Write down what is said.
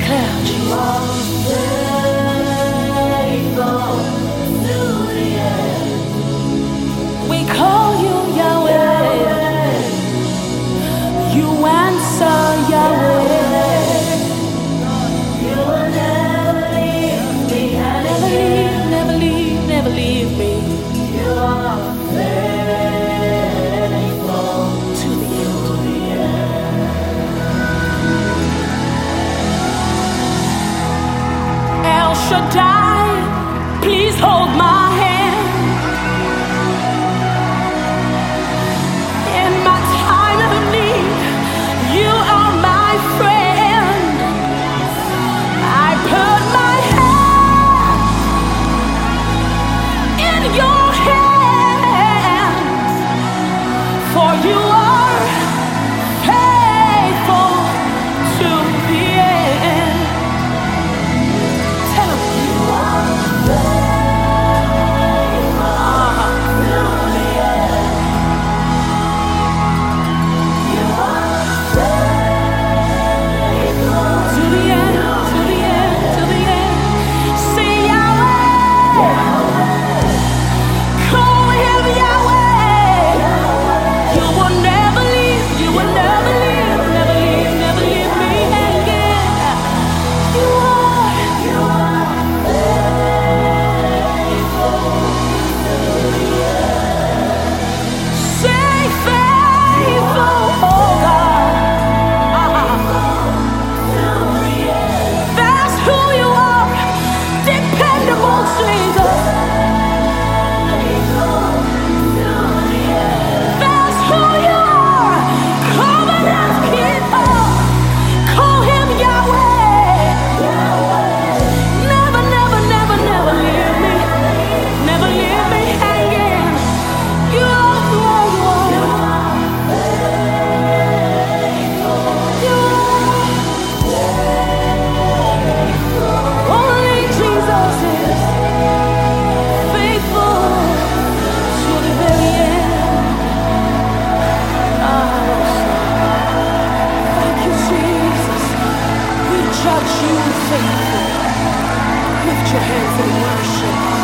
Declare Jesus. We call you Yahweh. You answer Yahweh. You will never leave me. Never leave, never leave, never leave me. You are faithful to the end. El Shaddai, please hold my hand. In my time of need, you are my friend. I put my hand in your hands, for you are faithful to the end. Tell him you are to the end, to the end, to the end. Say Yahweh, call him Yahweh. You will never leave, you will never leave, never leave, never leave me hanging. You are say faithful, oh God. That's who you are, dependable Jesus. That's who you are, covenant keeper. Call him Yahweh. Never, never, never, never leave me. Never leave me hanging. You are, you are, you are. You are. Only Jesus is faithful to the very end. Thank you, Jesus. We judge you faithful. Lift your hands and worship.